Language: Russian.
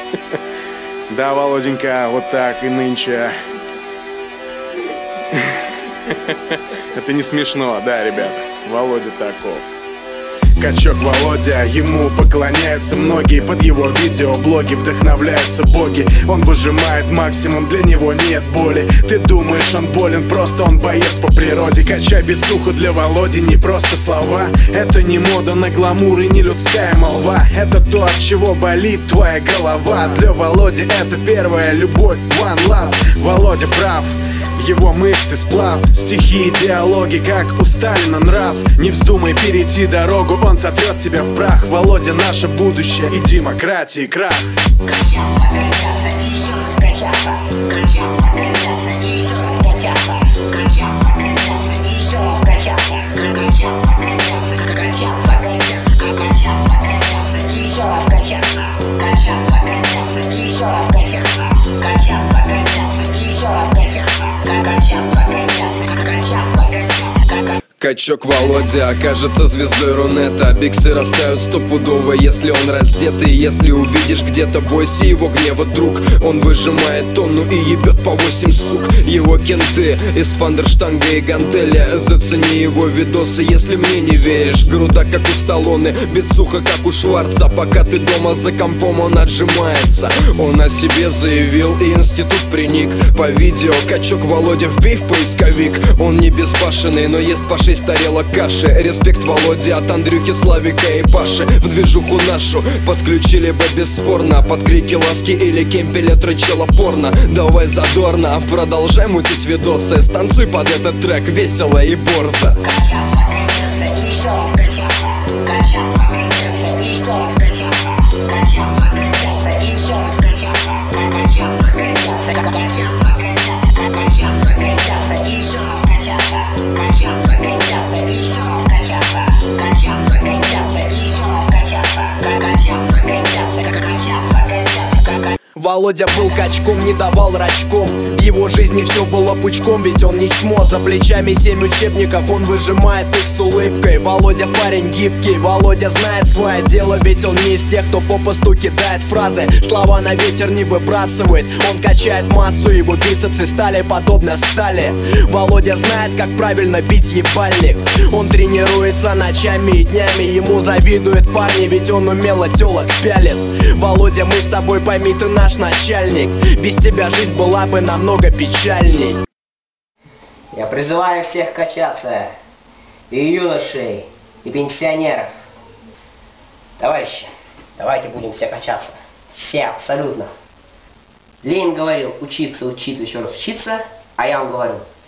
Да, Володенька, вот так и нынче. Это не смешно, да, ребята? Володя таков. Качок Володя, ему поклоняются многие. Под его видеоблоги вдохновляются боги. Он выжимает максимум, для него нет боли. Ты думаешь, он болен, просто он боец по природе. Качай бицуху, для Володи не просто слова. Это не мода на гламур и не людская молва. Это то, от чего болит твоя голова. Для Володи это первая любовь, one love. Володя прав, его мышцы сплав, стихи и диалоги, как у Сталина нрав. Не вздумай перейти дорогу, он сотрет тебя в прах. Володя наше будущее и демократии крах. Качок Володя окажется звездой Рунета. Биксы растают стопудово, если он раздетый. Если увидишь где-то, бойся его гнева, друг. Он выжимает тонну и ебет по 8 сук. Его кенты из пандерштанга и гантеля. Зацени его видосы, если мне не веришь. Груда как у Сталлоне, бицуха как у Шварца. Пока ты дома за компом, он отжимается. Он о себе заявил и институт приник. По видео качок Володя, вбей в поисковик. Он не безбашенный, но ест по 6 тарелок каши. Респект Володе от Андрюхи, Славика и Паши. В движуху нашу подключили бы бесспорно. Под крики ласки или кемпеля трычела порно. Давай задорно, продолжай мутить видосы. Станцуй под этот трек весело и борзо. Володя был качком, не давал рачком. В его жизни все было пучком, ведь он не чмо. За плечами 7 учебников, он выжимает их с улыбкой. Володя парень гибкий, Володя знает свое дело. Ведь он не из тех, кто попусту кидает фразы, слова на ветер не выбрасывает. Он качает массу, его бицепсы стали подобно стали. Володя знает, как правильно бить ебальник. Он тренируется ночами и днями, ему завидуют парни, ведь он умело телок пялит. Володя, мы с тобой, пойми, ты наш начальник. Без тебя жизнь была бы намного печальней. Я призываю всех качаться, и юношей, и пенсионеров. Товарищи, давайте будем все качаться. Все, абсолютно. Ленин говорил: учиться, учиться, еще раз учиться. А я вам говорю: